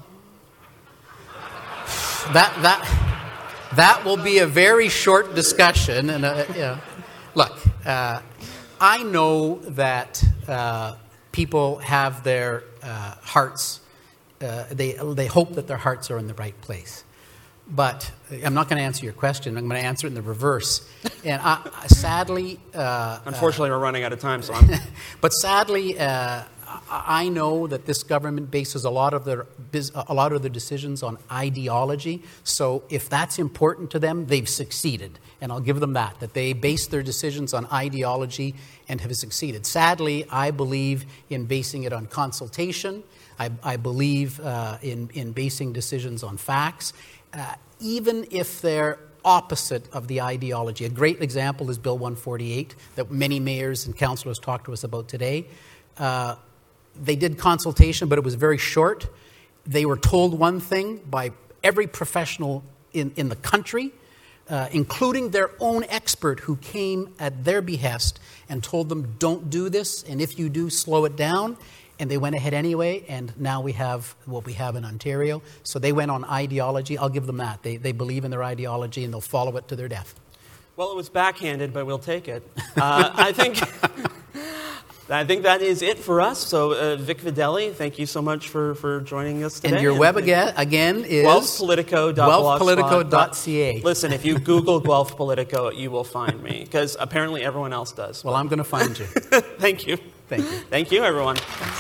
That will be a very short discussion, and look. I know that people have their hearts, they hope that their hearts are in the right place. But I'm not going to answer your question. I'm going to answer it in the reverse. And sadly... Unfortunately, we're running out of time, so But sadly, I know that this government bases a lot of their decisions on ideology. So if that's important to them, they've succeeded. And I'll give them that they base their decisions on ideology and have succeeded. Sadly, I believe in basing it on consultation. I believe in basing decisions on facts, even if they're opposite of the ideology. A great example is Bill 148 that many mayors and councillors talked to us about today. They did consultation, but it was very short. They were told one thing by every professional in the country, including their own expert who came at their behest and told them, don't do this, and if you do, slow it down. And they went ahead anyway, and now we have what we have in Ontario. So they went on ideology. I'll give them that. They believe in their ideology, and they'll follow it to their death. Well, it was backhanded, but we'll take it. I think that is it for us. So, Vic Fedeli, thank you so much for joining us today. And your web again is guelphpolitico.ca. Listen, if you Google Guelph Politico, you will find me, because apparently everyone else does. Well, I'm going to find you. Thank you. Thank you. Thank you, everyone.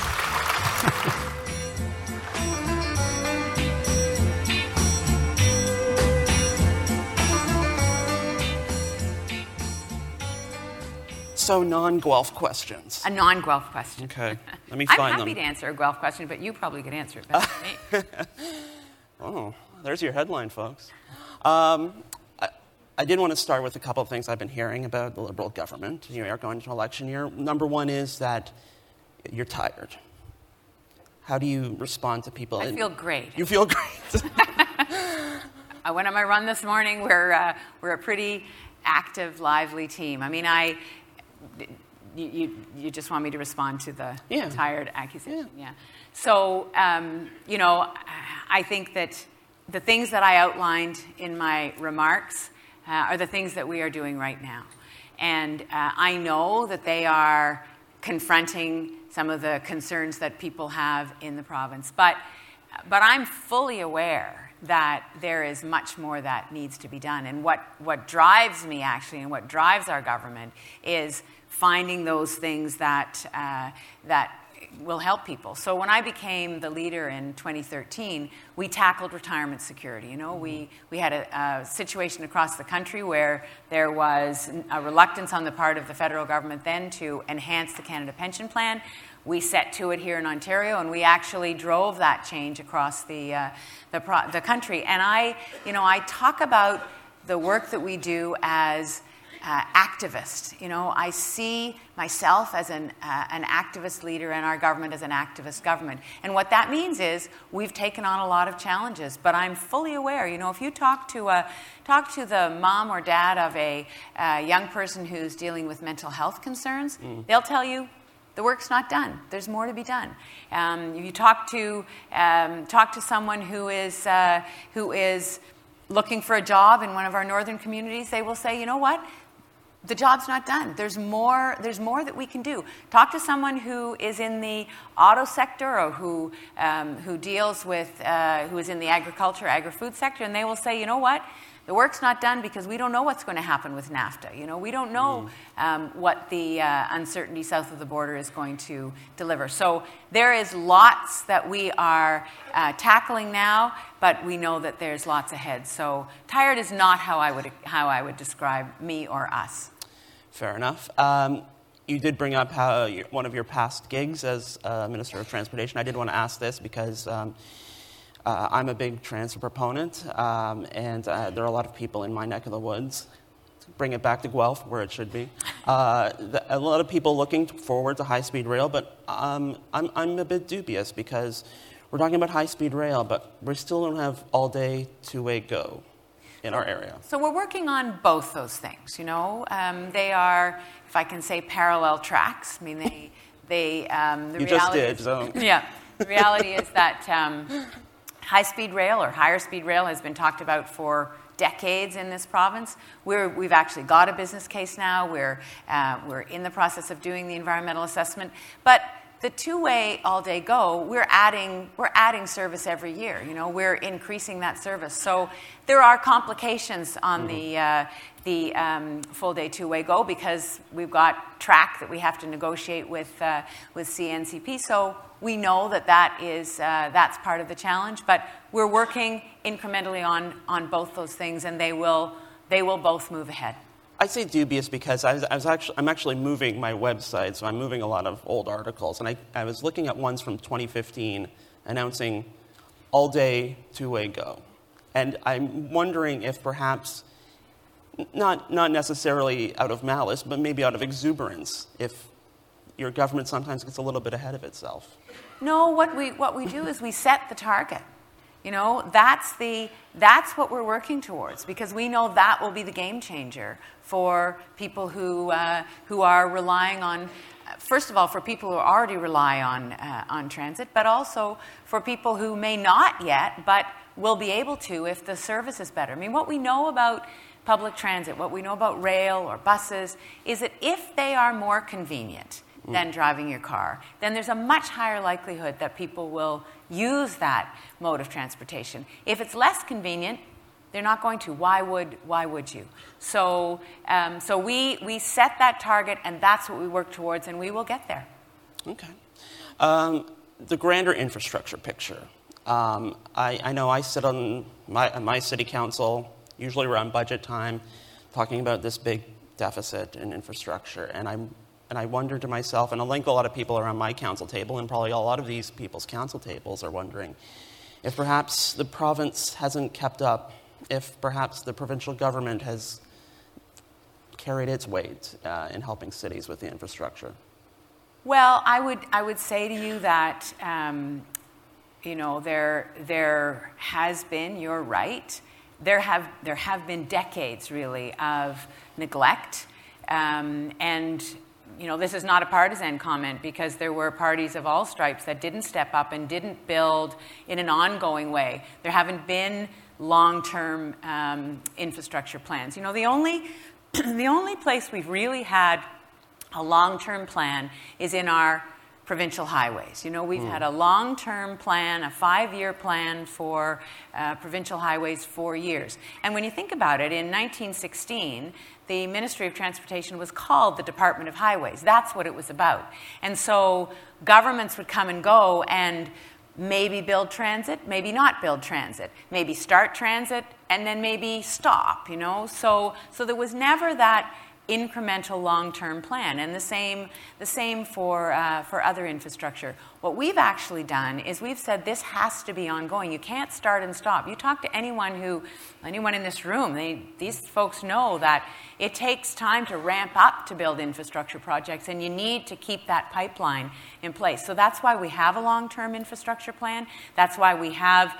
So, non-Guelph questions. A non-Guelph question. Okay. Let me find them. I'm happy to answer a Guelph question, but you probably could answer it better than me. Oh, there's your headline, folks. I did want to start with a couple of things I've been hearing about the Liberal government. You are going to election year. Number one is that you're tired. How do you respond to people? I feel great. You feel great. I went on my run this morning. We're a pretty active, lively team. I mean, you just want me to respond to the tired accusation? Yeah. So, I think that the things that I outlined in my remarks are the things that we are doing right now. And I know that they are confronting some of the concerns that people have in the province. But I'm fully aware that there is much more that needs to be done. And what drives me, actually, and what drives our government is finding those things that will help people. So when I became the leader in 2013, we tackled retirement security. You know, we had a situation across the country where there was a reluctance on the part of the federal government then to enhance the Canada Pension Plan. We set to it here in Ontario, and we actually drove that change across the country. And I talk about the work that we do as activist. You know, I see myself as an activist leader and our government as an activist government. And what that means is we've taken on a lot of challenges, but I'm fully aware, you know, if you talk to the mom or dad of a young person who's dealing with mental health concerns, they'll tell you the work's not done. There's more to be done. If you talk to someone who is looking for a job in one of our northern communities, they will say, you know what? The job's not done. There's more that we can do. Talk to someone who is in the auto sector or who deals with who is in the agri-food sector, and they will say, you know what? The work's not done because we don't know what's going to happen with NAFTA. You know, we don't know what the uncertainty south of the border is going to deliver. So there is lots that we are tackling now, but we know that there's lots ahead. So tired is not how I would describe me or us. Fair enough. You did bring up one of your past gigs as Minister of Transportation. I did want to ask this because I'm a big transit proponent, and there are a lot of people in my neck of the woods. Bring it back to Guelph, where it should be. A lot of people looking forward to high-speed rail, but I'm a bit dubious because we're talking about high-speed rail, but we still don't have all-day two-way go in our area. So we're working on both those things. You know, they are, if I can say, parallel tracks. I mean, the you just did. So. Yeah, the reality is that high-speed rail or higher-speed rail has been talked about for decades in this province. We've actually got a business case now. We're in the process of doing the environmental assessment, but the two-way all-day go, we're adding service every year. You know, we're increasing that service. So there are complications on the full-day two-way go because we've got track that we have to negotiate with CNCP. So we know that's part of the challenge. But we're working incrementally on both those things, and they will both move ahead. I say dubious because I'm actually moving my website, so I'm moving a lot of old articles, and I was looking at ones from 2015 announcing all-day two-way go, and I'm wondering if perhaps not necessarily out of malice, but maybe out of exuberance, if your government sometimes gets a little bit ahead of itself. No, what we do is we set the target. You know, that's what we're working towards because we know that will be the game changer for people who are relying on, first of all, for people who already rely on transit, but also for people who may not yet, but will be able to if the service is better. I mean, what we know about public transit, what we know about rail or buses, is that if they are more convenient than driving your car, then there's a much higher likelihood that people will use that mode of transportation. If it's less convenient, they're not going to. Why would you? So we set that target, and that's what we work towards, and we will get there. Okay. The grander infrastructure picture. I know I sit on my city council, usually around budget time, talking about this big deficit in infrastructure, and I wonder to myself, and I think a lot of people around my council table, and probably a lot of these people's council tables are wondering, if perhaps the province hasn't kept up, if perhaps the provincial government has carried its weight in helping cities with the infrastructure. Well, I would say to you that you know, there has been, you're right, there have been decades really of neglect and. You know, this is not a partisan comment because there were parties of all stripes that didn't step up and didn't build in an ongoing way. There haven't been long-term infrastructure plans. You know, the only place we've really had a long-term plan is in our provincial highways. You know, we've had a long-term plan, a 5-year plan for provincial highways, 4 years. And when you think about it, in 1916, the Ministry of Transportation was called the Department of Highways. That's what it was about. And so governments would come and go and maybe build transit, maybe not build transit, maybe start transit, and then maybe stop, you know. So there was never that incremental long-term plan, and the same for other infrastructure. What we've actually done is we've said this has to be ongoing. You can't start and stop. You talk to anyone in this room, these folks know that it takes time to ramp up to build infrastructure projects, and you need to keep that pipeline in place. So that's why we have a long-term infrastructure plan. That's why we have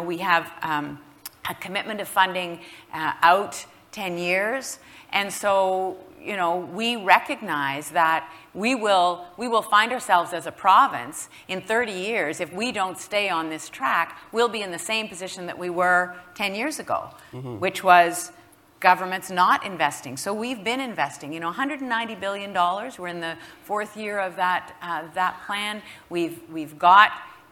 a commitment of funding out 10 years. And so, you know, we recognize that we will find ourselves as a province in 30 years, if we don't stay on this track, we'll be in the same position that we were 10 years ago, which was governments not investing. So we've been investing, you know, $190 billion. We're in the 4th year of that plan. We've got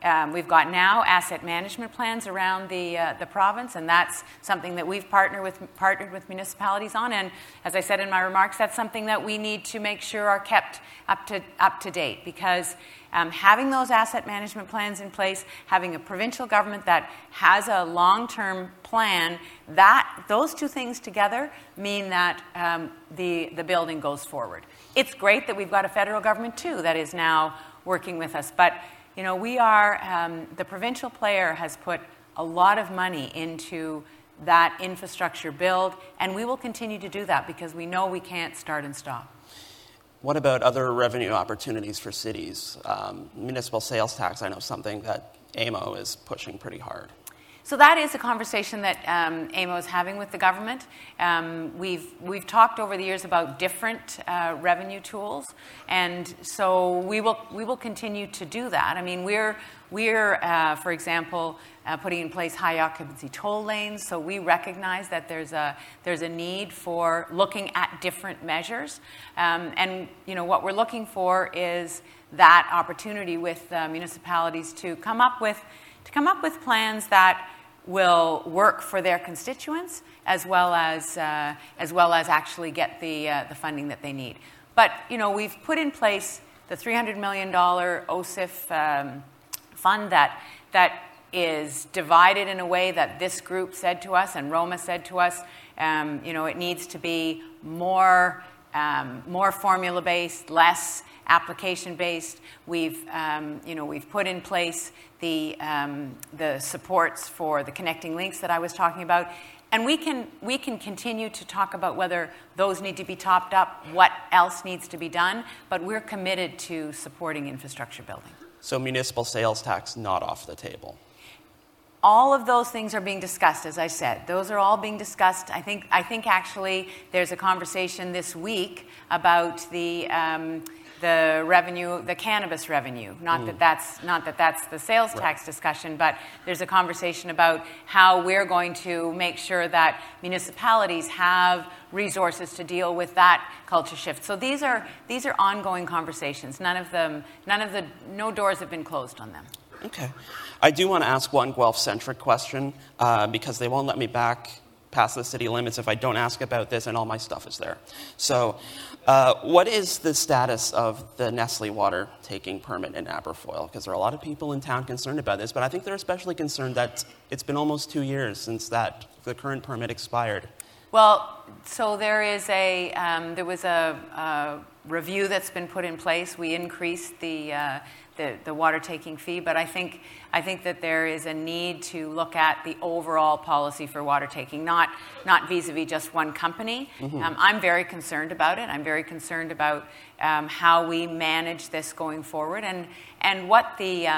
now asset management plans around the province, and that's something that we've partnered with municipalities on. And as I said in my remarks, that's something that we need to make sure are kept up to date, because having those asset management plans in place, having a provincial government that has a long-term plan, those two things together mean that the building goes forward. It's great that we've got a federal government too that is now working with us, but you know, we are, the provincial player has put a lot of money into that infrastructure build, and we will continue to do that because we know we can't start and stop. What about other revenue opportunities for cities? Municipal sales tax, I know something that AMO is pushing pretty hard. So that is a conversation that AMO is having with the government. We've talked over the years about different revenue tools, and so we will continue to do that. I mean, we're for example, putting in place high occupancy toll lanes. So we recognize that there's a need for looking at different measures, and you know what we're looking for is that opportunity with municipalities to come up with plans that will work for their constituents, as well as actually get the funding that they need. But you know, we've put in place the $300 million OSIF fund that is divided in a way that this group said to us and Roma said to us. You know, it needs to be more formula-based, less application-based. We've put in place the supports for the connecting links that I was talking about, and we can continue to talk about whether those need to be topped up, what else needs to be done, but we're committed to supporting infrastructure building. So municipal sales tax not off the table. All of those things are being discussed, as I said. Those are all being discussed. I think actually there's a conversation this week about the revenue, the cannabis revenue. Not that that's the sales tax discussion, but there's a conversation about how we're going to make sure that municipalities have resources to deal with that culture shift. So these are ongoing conversations. No doors have been closed on them. Okay. I do want to ask one Guelph-centric question because they won't let me back past the city limits if I don't ask about this, and all my stuff is there. So what is the status of the Nestle water taking permit in Aberfoyle? Because there are a lot of people in town concerned about this, but I think they're especially concerned that it's been almost 2 years since the current permit expired. Well, so there was a review that's been put in place. We increased the water taking fee, but I think that there is a need to look at the overall policy for water taking, not vis-a-vis just one company. Mm-hmm. I'm very concerned about it. I'm very concerned about how we manage this going forward, and what the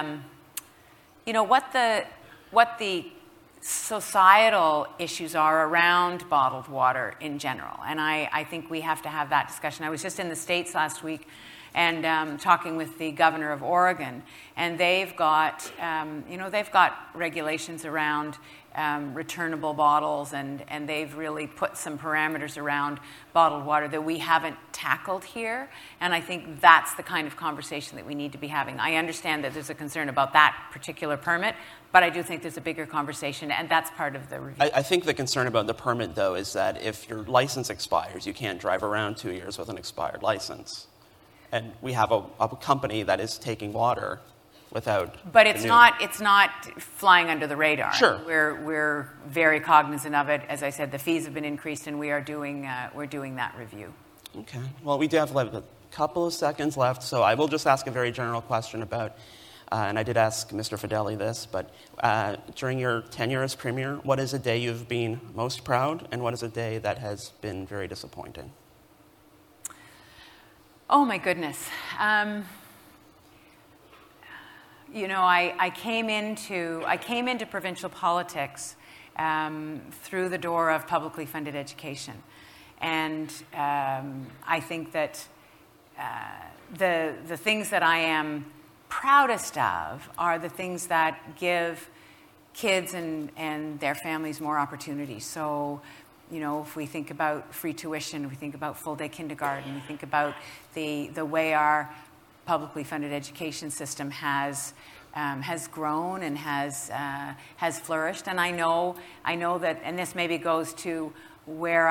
societal issues are around bottled water in general. And I think we have to have that discussion. I was just in the States last week and talking with the governor of Oregon, and they've got regulations around returnable bottles, and they've really put some parameters around bottled water that we haven't tackled here. And I think that's the kind of conversation that we need to be having. I understand that there's a concern about that particular permit, but I do think there's a bigger conversation, and that's part of the review. I think the concern about the permit, though, is that if your license expires, you can't drive around 2 years with an expired license. And we have a company that is taking water without. But it's not flying under the radar. Sure. We're very cognizant of it. As I said, the fees have been increased, and we're doing that review. Okay. Well, we do have a couple of seconds left, so I will just ask a very general question about. And I did ask Mr. Fedeli this, but during your tenure as Premier, what is a day you've been most proud, and what is a day that has been very disappointing? Oh, my goodness. I came into provincial politics through the door of publicly funded education. And I think that the things that I am proudest of are the things that give kids and their families more opportunities. So, if we think about free tuition, we think about full-day kindergarten, we think about the way our publicly funded education system has grown and has flourished. And I know that, and this maybe goes to where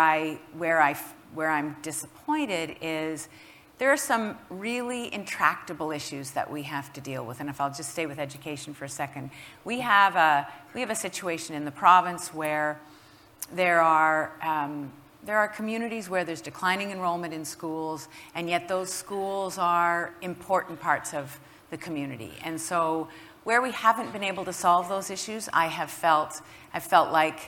I'm disappointed is. There are some really intractable issues that we have to deal with, and if I'll just stay with education for a second, we have a situation in the province where there are communities where there's declining enrollment in schools, and yet those schools are important parts of the community. And so, where we haven't been able to solve those issues, I've felt like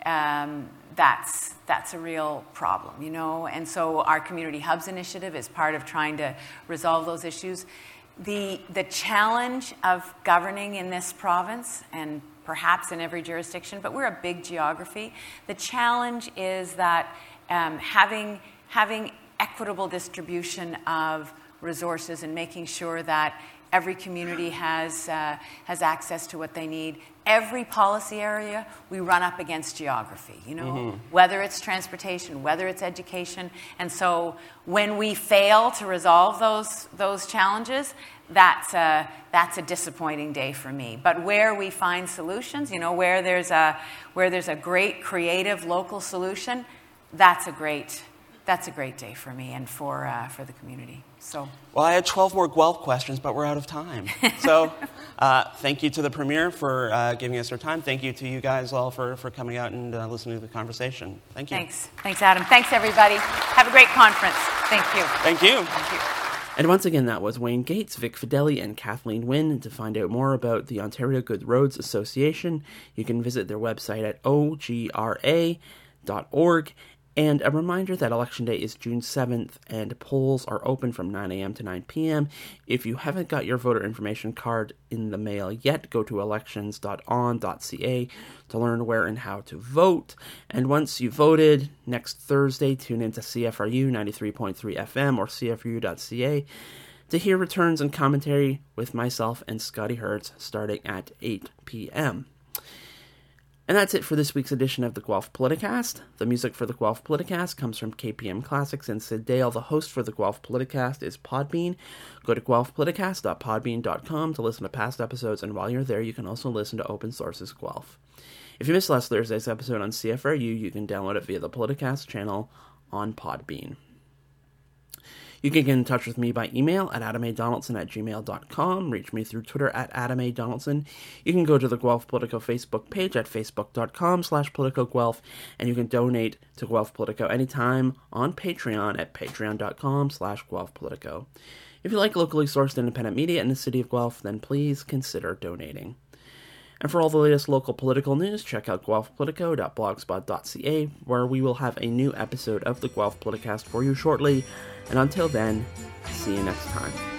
that's a real problem, And so our Community Hubs initiative is part of trying to resolve those issues. The challenge of governing in this province, and perhaps in every jurisdiction, but we're a big geography. The challenge is that having equitable distribution of resources and making sure that every community has access to what they need. Every policy area, we run up against geography, whether it's transportation, whether it's education. And so when we fail to resolve those challenges, that's a disappointing day for me. But where we find solutions, where there's a great creative local solution, that's a great day for me and for the community. So. Well, I had 12 more Guelph questions, but we're out of time. So thank you to the Premier for giving us her time. Thank you to you guys all for coming out and listening to the conversation. Thank you. Thanks, Adam. Thanks, everybody. Have a great conference. Thank you. Thank you. Thank you. And once again, that was Wayne Gates, Vic Fedeli, and Kathleen Wynne. To find out more about the Ontario Good Roads Association, you can visit their website at ogra.org. And a reminder that Election Day is June 7th, and polls are open from 9 a.m. to 9 p.m. If you haven't got your voter information card in the mail yet, go to elections.on.ca to learn where and how to vote. And once you voted, next Thursday, tune into CFRU 93.3 FM or CFRU.ca to hear returns and commentary with myself and Scotty Hertz starting at 8 p.m. And that's it for this week's edition of the Guelph Politicast. The music for the Guelph Politicast comes from KPM Classics and Sid Dale. The host for the Guelph Politicast is Podbean. Go to guelphpoliticast.podbean.com to listen to past episodes, and while you're there, you can also listen to Open Sources Guelph. If you missed last Thursday's episode on CFRU, you can download it via the Politicast channel on Podbean. You can get in touch with me by email at adamadonaldson@gmail.com, reach me through Twitter at adamadonaldson. You can go to the Guelph Politico Facebook page at facebook.com/politicoguelph, and you can donate to Guelph Politico anytime on Patreon at patreon.com/guelphpolitico. If you like locally sourced independent media in the city of Guelph, then please consider donating. And for all the latest local political news, check out guelphpolitico.blogspot.ca, where we will have a new episode of the Guelph Politicast for you shortly. And until then, see you next time.